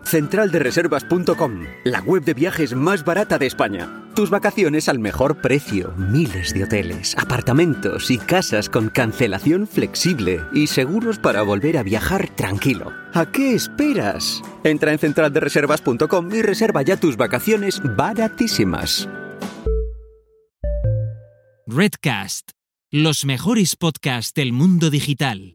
Centraldereservas.com, la web de viajes más barata de España. Tus vacaciones al mejor precio. Miles de hoteles, apartamentos y casas con cancelación flexible y seguros para volver a viajar tranquilo. ¿A qué esperas? Entra en centraldereservas.com y reserva ya tus vacaciones baratísimas. Redcast, los mejores podcasts del mundo digital.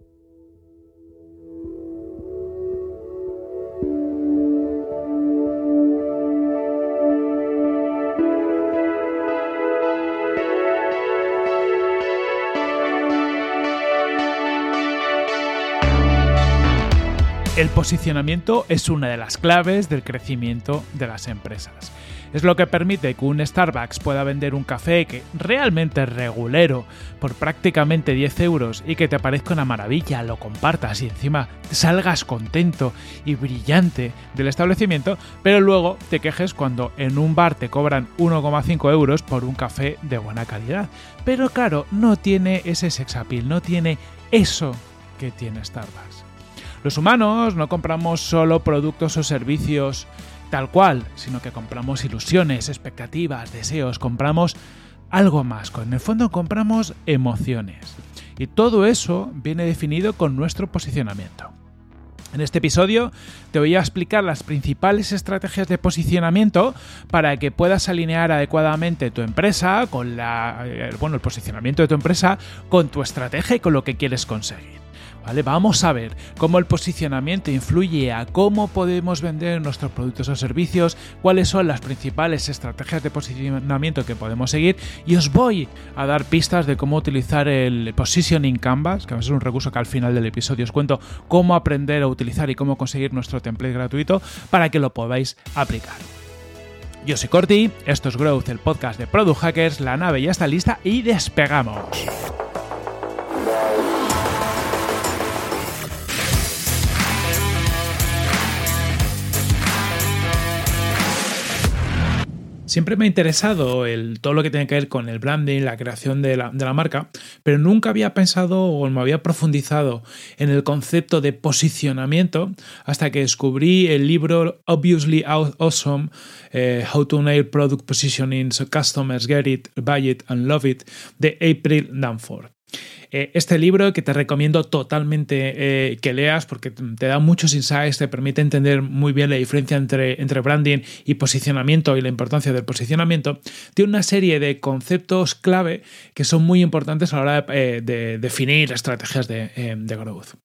El posicionamiento es una de las claves del crecimiento de las empresas. Es lo que permite que un Starbucks pueda vender un café que realmente es regulero por prácticamente 10 euros y que te parezca una maravilla, lo compartas y encima salgas contento y brillante del establecimiento, pero luego te quejes cuando en un bar te cobran 1,5 euros por un café de buena calidad. Pero claro, no tiene ese sex appeal, no tiene eso que tiene Starbucks. Los humanos no compramos solo productos o servicios tal cual, sino que compramos ilusiones, expectativas, deseos, compramos algo más. En el fondo compramos emociones. Y todo eso viene definido con nuestro posicionamiento. En este episodio te voy a explicar las principales estrategias de posicionamiento para que puedas alinear adecuadamente tu empresa con el posicionamiento de tu empresa con tu estrategia y con lo que quieres conseguir. ¿Vale? Vamos a ver cómo el posicionamiento influye a cómo podemos vender nuestros productos o servicios, cuáles son las principales estrategias de posicionamiento que podemos seguir y os voy a dar pistas de cómo utilizar el Positioning Canvas, que va a ser un recurso que al final del episodio os cuento cómo aprender a utilizar y cómo conseguir nuestro template gratuito para que lo podáis aplicar. Yo soy Corti, esto es Growth, el podcast de Product Hackers, la nave ya está lista y despegamos. Siempre me ha interesado todo lo que tiene que ver con el branding, la creación de la marca, pero nunca había pensado o me había profundizado en el concepto de posicionamiento hasta que descubrí el libro Obviously Awesome, How to Nail Product Positioning so Customers Get It, Buy It and Love It, de April Dunford. Este libro que te recomiendo totalmente que leas porque te da muchos insights, te permite entender muy bien la diferencia entre branding y posicionamiento y la importancia del posicionamiento, tiene una serie de conceptos clave que son muy importantes a la hora de definir estrategias de growth.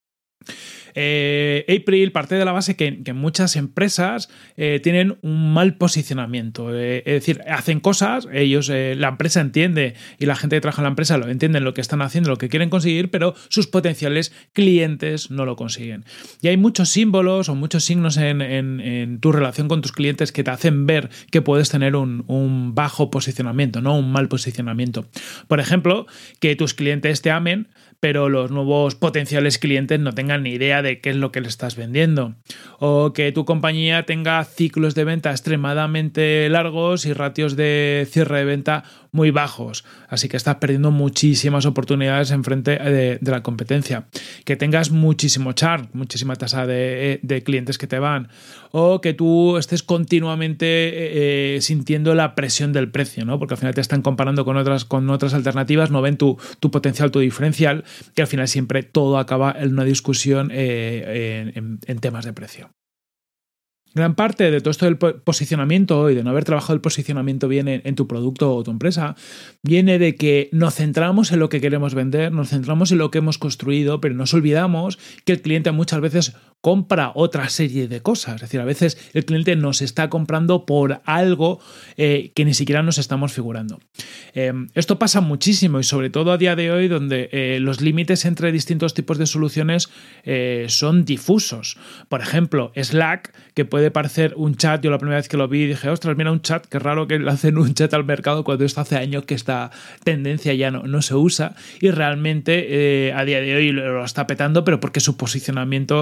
April parte de la base que muchas empresas tienen un mal posicionamiento, es decir, hacen cosas, ellos, la empresa entiende y la gente que trabaja en la empresa lo entienden lo que están haciendo, lo que quieren conseguir, pero sus potenciales clientes no lo consiguen. Y hay muchos símbolos o muchos signos en tu relación con tus clientes que te hacen ver que puedes tener un bajo posicionamiento, no un mal posicionamiento. Por ejemplo, que tus clientes te amen, pero los nuevos potenciales clientes no tengan ni idea de qué es lo que le estás vendiendo. O que tu compañía tenga ciclos de venta extremadamente largos y ratios de cierre de venta muy bajos. Así que estás perdiendo muchísimas oportunidades en frente de la competencia. Que tengas muchísimo churn, muchísima tasa de clientes que te van. O que tú estés continuamente sintiendo la presión del precio, ¿no? Porque al final te están comparando con otras alternativas, no ven tu potencial, tu diferencial, que al final siempre todo acaba en una discusión en temas de precio. Gran parte de todo esto del posicionamiento y de no haber trabajado el posicionamiento bien en tu producto o tu empresa viene de que nos centramos en lo que queremos vender, nos centramos en lo que hemos construido, pero nos olvidamos que el cliente muchas veces compra otra serie de cosas. Es decir, a veces el cliente nos está comprando por algo que ni siquiera nos estamos figurando. Esto pasa muchísimo y sobre todo a día de hoy donde los límites entre distintos tipos de soluciones son difusos. Por ejemplo, Slack, que puede parecer un chat, yo la primera vez que lo vi dije, ostras, mira un chat, qué raro que le hacen un chat al mercado cuando esto hace años que esta tendencia ya no se usa y realmente a día de hoy lo está petando, pero porque su posicionamiento es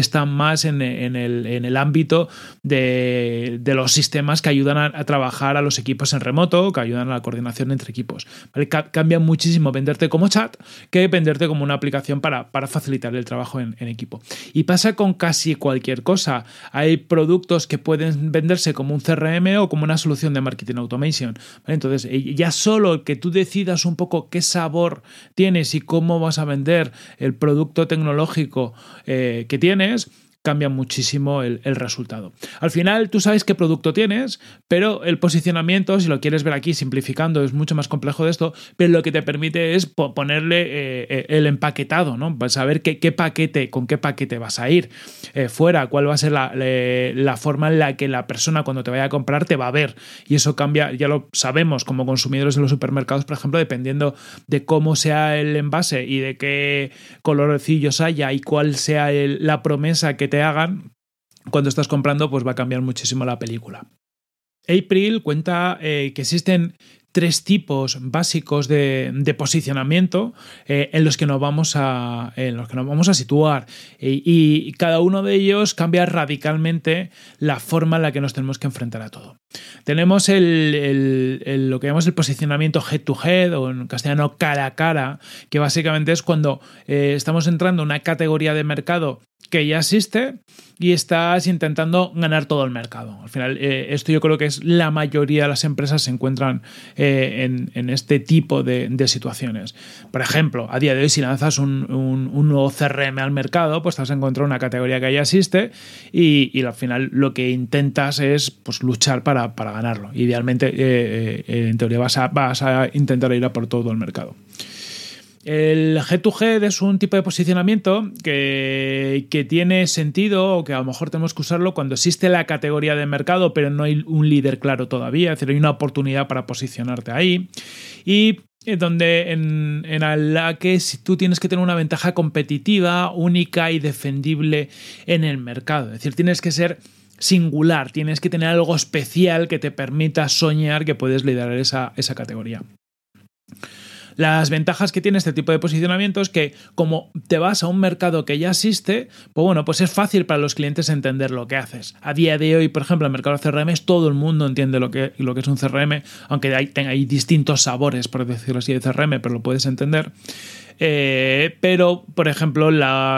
está más en el ámbito de los sistemas que ayudan a trabajar a los equipos en remoto, que ayudan a la coordinación entre equipos. ¿Vale? Cambia muchísimo venderte como chat que venderte como una aplicación para facilitar el trabajo en equipo. Y pasa con casi cualquier cosa. Hay productos que pueden venderse como un CRM o como una solución de marketing automation. ¿Vale? Entonces, ya solo que tú decidas un poco qué sabor tienes y cómo vas a vender el producto tecnológico que tienes, cambia muchísimo el resultado. Al final tú sabes qué producto tienes, pero el posicionamiento, si lo quieres ver aquí simplificando, es mucho más complejo de esto, pero lo que te permite es ponerle el empaquetado, ¿no? Saber con qué paquete vas a ir fuera, cuál va a ser la forma en la que la persona cuando te vaya a comprar te va a ver. Y eso cambia, ya lo sabemos como consumidores de los supermercados, por ejemplo, dependiendo de cómo sea el envase y de qué colorcillos haya y cuál sea la promesa que te hagan cuando estás comprando, pues va a cambiar muchísimo la película. April cuenta que existen 3 tipos básicos de posicionamiento en los que nos vamos a situar y cada uno de ellos cambia radicalmente la forma en la que nos tenemos que enfrentar a todo. Tenemos lo que llamamos el posicionamiento head to head o en castellano cara a cara, que básicamente es cuando estamos entrando en una categoría de mercado que ya existe y estás intentando ganar todo el mercado. Al final, esto yo creo que es la mayoría de las empresas se encuentran en este tipo de situaciones. Por ejemplo, a día de hoy, si lanzas un nuevo CRM al mercado, pues te vas a encontrar una categoría que ya existe y al final lo que intentas es pues, luchar para ganarlo. Idealmente, en teoría, vas a intentar ir a por todo el mercado. El head-to-head es un tipo de posicionamiento que tiene sentido o que a lo mejor tenemos que usarlo cuando existe la categoría de mercado pero no hay un líder claro todavía, es decir, hay una oportunidad para posicionarte ahí y donde en la que si tú tienes que tener una ventaja competitiva, única y defendible en el mercado, es decir, tienes que ser singular, tienes que tener algo especial que te permita soñar que puedes liderar esa categoría. Las ventajas que tiene este tipo de posicionamiento es que como te vas a un mercado que ya existe, pues bueno, pues es fácil para los clientes entender lo que haces. A día de hoy, por ejemplo, el mercado de CRM todo el mundo entiende lo que es un CRM, aunque hay distintos sabores, por decirlo así, de CRM, pero lo puedes entender. Pero, por ejemplo,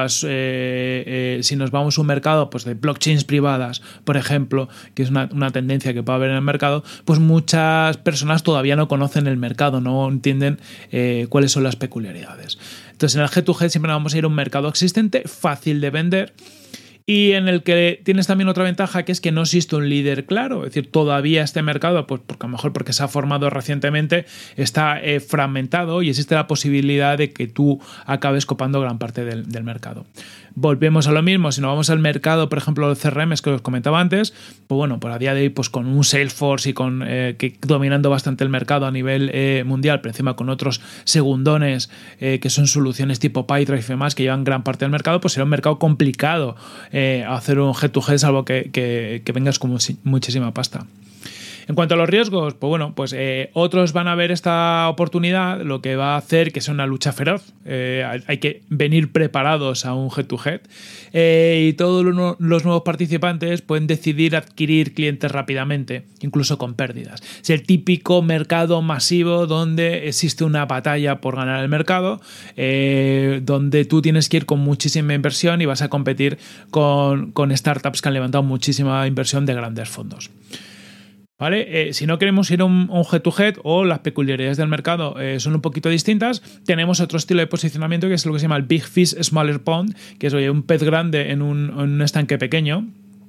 si nos vamos a un mercado pues, de blockchains privadas, por ejemplo, que es una tendencia que puede haber en el mercado, pues muchas personas todavía no conocen el mercado, no entienden cuáles son las peculiaridades. Entonces, en el G2G siempre vamos a ir a un mercado existente, fácil de vender, y en el que tienes también otra ventaja que es que no existe un líder claro, es decir, todavía este mercado, pues porque a lo mejor porque se ha formado recientemente, está fragmentado y existe la posibilidad de que tú acabes copando gran parte del mercado. Volvemos a lo mismo, si nos vamos al mercado, por ejemplo, los CRMs que os comentaba antes, pues bueno, por a día de hoy, pues con un Salesforce y con que dominando bastante el mercado a nivel mundial, pero encima con otros segundones que son soluciones tipo Pipedrive y demás que llevan gran parte del mercado, pues será un mercado complicado hacer un head-to-head salvo que vengas con muchísima pasta. En cuanto a los riesgos, pues bueno, pues otros van a ver esta oportunidad, lo que va a hacer que sea una lucha feroz. Hay que venir preparados a un head-to-head y todos los nuevos participantes pueden decidir adquirir clientes rápidamente, incluso con pérdidas. Es el típico mercado masivo donde existe una batalla por ganar el mercado, donde tú tienes que ir con muchísima inversión y vas a competir con startups que han levantado muchísima inversión de grandes fondos. ¿Vale? Si no queremos ir a un head-to-head o las peculiaridades del mercado son un poquito distintas, tenemos otro estilo de posicionamiento que es lo que se llama el Big Fish, Smaller Pond, que es un pez grande en un estanque pequeño.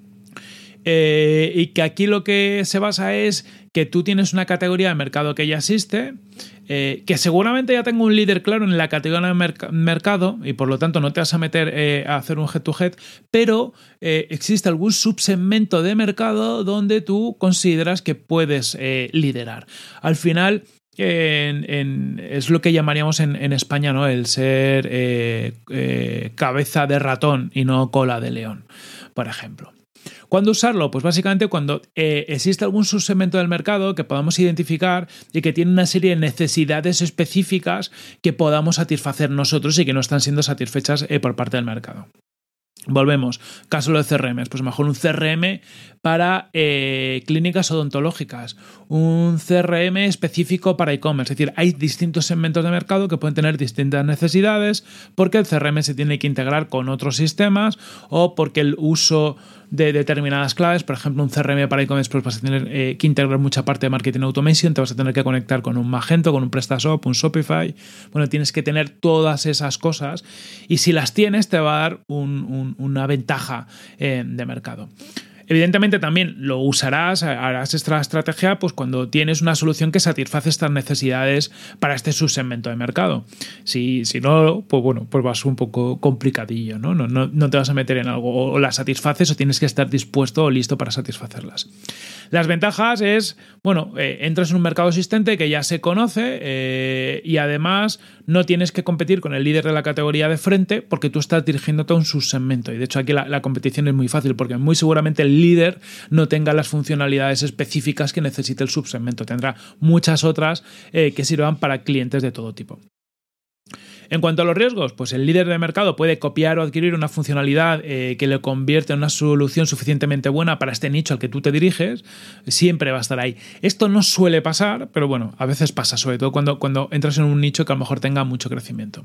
Y que aquí lo que se basa es que tú tienes una categoría de mercado que ya existe, que seguramente ya tenga un líder claro en la categoría de mercado y por lo tanto no te vas a meter a hacer un head-to-head, pero existe algún subsegmento de mercado donde tú consideras que puedes liderar. Al final es lo que llamaríamos en España, ¿no? El ser cabeza de ratón y no cola de león, por ejemplo. ¿Cuándo usarlo? Pues básicamente cuando existe algún subsegmento del mercado que podamos identificar y que tiene una serie de necesidades específicas que podamos satisfacer nosotros y que no están siendo satisfechas por parte del mercado. Volvemos, caso de los CRM, pues mejor un CRM para clínicas odontológicas, un CRM específico para e-commerce. Es decir, hay distintos segmentos de mercado que pueden tener distintas necesidades porque el CRM se tiene que integrar con otros sistemas o porque el uso de determinadas claves, por ejemplo, un CRM para e-commerce, pues vas a tener que integrar mucha parte de marketing automation, te vas a tener que conectar con un Magento, con un PrestaShop, un Shopify. Bueno, tienes que tener todas esas cosas y si las tienes te va a dar una ventaja de mercado. Evidentemente también lo usarás, harás esta estrategia pues cuando tienes una solución que satisface estas necesidades para este subsegmento de mercado. Si no, pues bueno, pues vas un poco complicadillo, ¿no? No te vas a meter en algo, o las satisfaces o tienes que estar dispuesto o listo para satisfacerlas. Las ventajas es, bueno, entras en un mercado existente que ya se conoce y además no tienes que competir con el líder de la categoría de frente porque tú estás dirigiéndote a un subsegmento. Y de hecho aquí la competición es muy fácil porque muy seguramente el líder no tenga las funcionalidades específicas que necesite el subsegmento. Tendrá muchas otras que sirvan para clientes de todo tipo. En cuanto a los riesgos, pues el líder de mercado puede copiar o adquirir una funcionalidad que le convierte en una solución suficientemente buena para este nicho al que tú te diriges, siempre va a estar ahí. Esto no suele pasar, pero bueno, a veces pasa, sobre todo cuando entras en un nicho que a lo mejor tenga mucho crecimiento.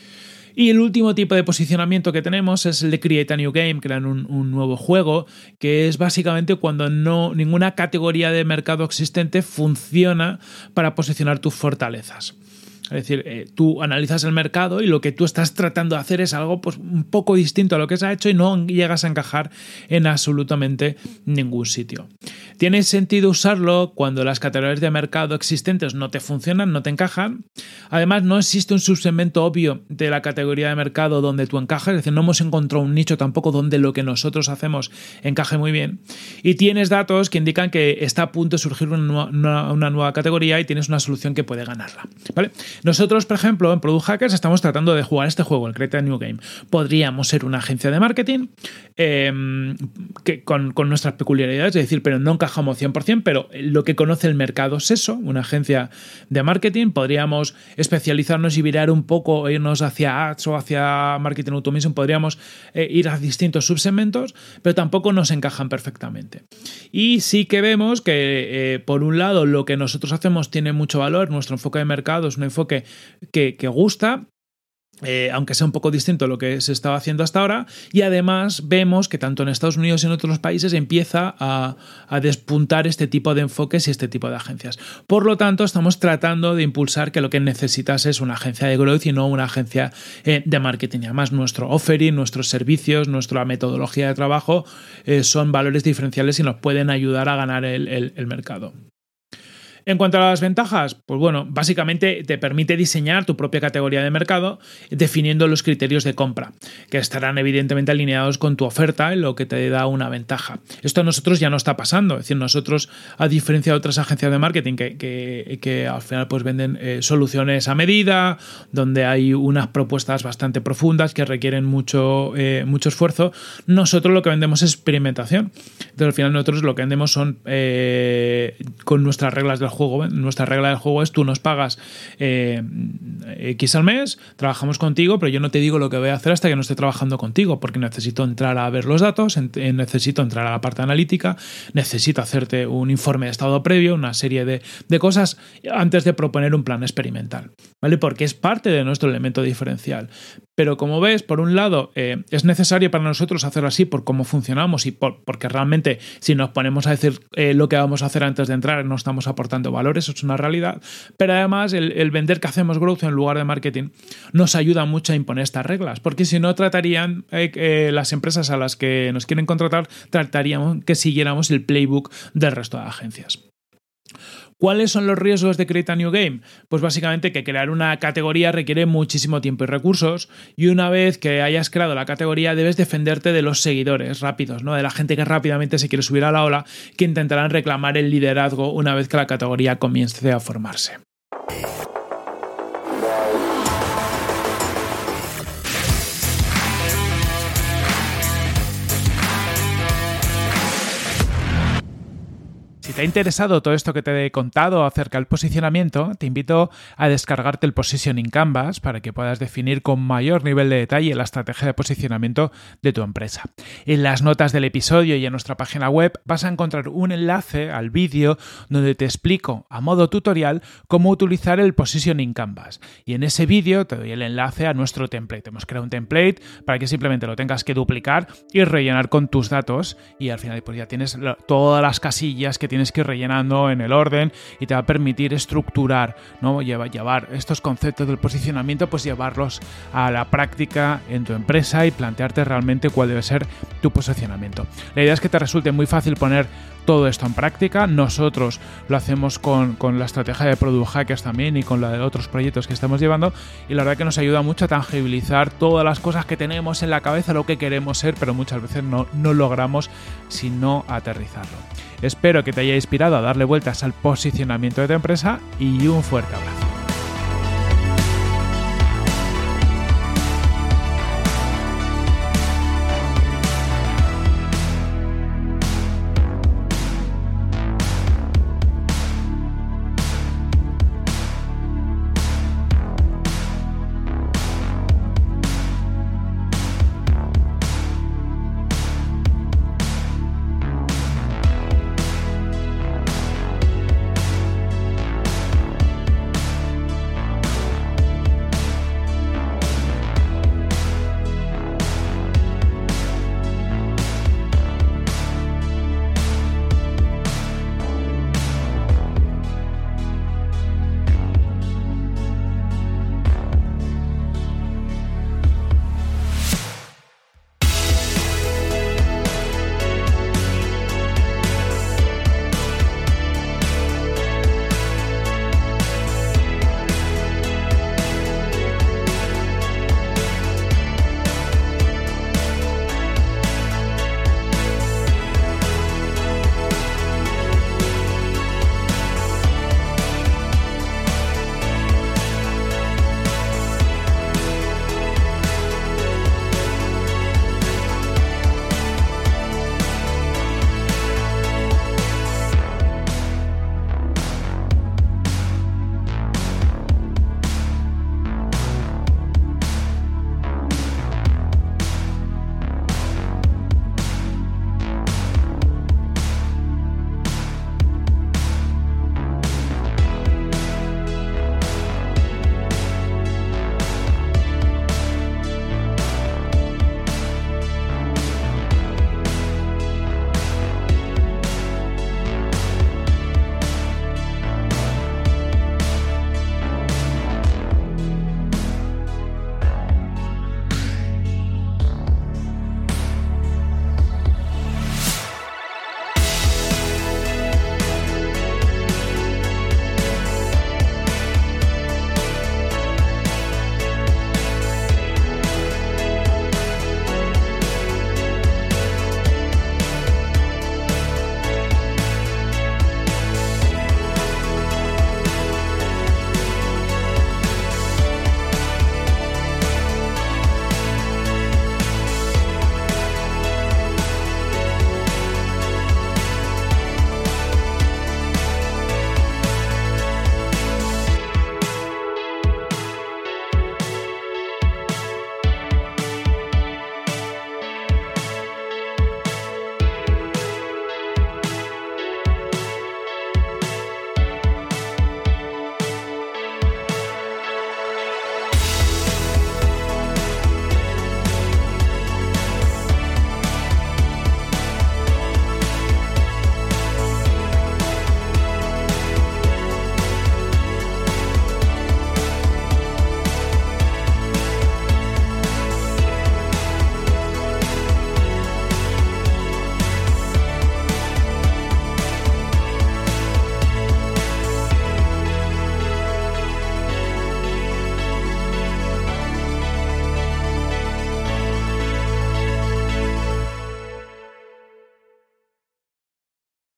Y el último tipo de posicionamiento que tenemos es el de Create a New Game, crear un nuevo juego, que es básicamente cuando ninguna categoría de mercado existente funciona para posicionar tus fortalezas. Es decir, tú analizas el mercado y lo que tú estás tratando de hacer es algo pues, un poco distinto a lo que se ha hecho y no llegas a encajar en absolutamente ningún sitio. ¿Tiene sentido usarlo cuando las categorías de mercado existentes no te funcionan, no te encajan? Además, no existe un subsegmento obvio de la categoría de mercado donde tú encajas, es decir, no hemos encontrado un nicho tampoco donde lo que nosotros hacemos encaje muy bien. Y tienes datos que indican que está a punto de surgir una nueva categoría y tienes una solución que puede ganarla, ¿vale? Nosotros, por ejemplo, en Product Hackers estamos tratando de jugar este juego, el Create a New Game. Podríamos ser una agencia de marketing que con nuestras peculiaridades, es decir, pero no encajamos 100%, pero lo que conoce el mercado es eso, una agencia de marketing. Podríamos especializarnos y virar un poco, irnos hacia ads o hacia marketing automation, podríamos ir a distintos subsegmentos, pero tampoco nos encajan perfectamente. Y sí que vemos que, por un lado, lo que nosotros hacemos tiene mucho valor, nuestro enfoque de mercado es un enfoque que gusta, aunque sea un poco distinto a lo que se estaba haciendo hasta ahora, y además vemos que tanto en Estados Unidos y en otros países empieza a despuntar este tipo de enfoques y este tipo de agencias. Por lo tanto, estamos tratando de impulsar que lo que necesitas es una agencia de growth y no una agencia de marketing. Y además, nuestro offering, nuestros servicios, nuestra metodología de trabajo son valores diferenciales y nos pueden ayudar a ganar el mercado. En cuanto a las ventajas, pues bueno, básicamente te permite diseñar tu propia categoría de mercado definiendo los criterios de compra, que estarán evidentemente alineados con tu oferta, lo que te da una ventaja. Esto a nosotros ya no está pasando, es decir, nosotros, a diferencia de otras agencias de marketing que al final pues venden soluciones a medida, donde hay unas propuestas bastante profundas que requieren mucho esfuerzo, nosotros lo que vendemos es experimentación. Entonces al final nosotros lo que vendemos son con nuestras reglas del juego. Nuestra regla del juego es tú nos pagas X al mes, trabajamos contigo, pero yo no te digo lo que voy a hacer hasta que no esté trabajando contigo, porque necesito entrar a ver los datos, necesito entrar a la parte analítica, necesito hacerte un informe de estado previo, una serie de cosas antes de proponer un plan experimental, ¿vale? Porque es parte de nuestro elemento diferencial. Pero como ves, por un lado, es necesario para nosotros hacerlo así por cómo funcionamos y porque realmente si nos ponemos a decir lo que vamos a hacer antes de entrar no estamos aportando valor, eso es una realidad. Pero además el vender que hacemos growth en lugar de marketing nos ayuda mucho a imponer estas reglas, porque si no tratarían las empresas a las que nos quieren contratar, trataríamos que siguiéramos el playbook del resto de agencias. ¿Cuáles son los riesgos de Create a New Game? Pues básicamente que crear una categoría requiere muchísimo tiempo y recursos, y una vez que hayas creado la categoría debes defenderte de los seguidores rápidos, ¿no? De la gente que rápidamente se quiere subir a la ola, que intentarán reclamar el liderazgo una vez que la categoría comience a formarse. Si Si te ha interesado todo esto que te he contado acerca del posicionamiento, te invito a descargarte el Positioning Canvas para que puedas definir con mayor nivel de detalle la estrategia de posicionamiento de tu empresa. En las notas del episodio y en nuestra página web vas a encontrar un enlace al vídeo donde te explico a modo tutorial cómo utilizar el Positioning Canvas. Y en ese vídeo te doy el enlace a nuestro template. Hemos creado un template para que simplemente lo tengas que duplicar y rellenar con tus datos, y al final pues ya tienes todas las casillas que tienes que ir rellenando en el orden, y te va a permitir estructurar, ¿no? Llevar estos conceptos del posicionamiento, pues llevarlos a la práctica en tu empresa y plantearte realmente cuál debe ser tu posicionamiento. La idea es que te resulte muy fácil poner todo esto en práctica. Nosotros lo hacemos con la estrategia de Product Hackers también y con la de otros proyectos que estamos llevando, y la verdad que nos ayuda mucho a tangibilizar todas las cosas que tenemos en la cabeza, lo que queremos ser, pero muchas veces no logramos si no aterrizarlo. Espero que te haya inspirado a darle vueltas al posicionamiento de tu empresa, y un fuerte abrazo.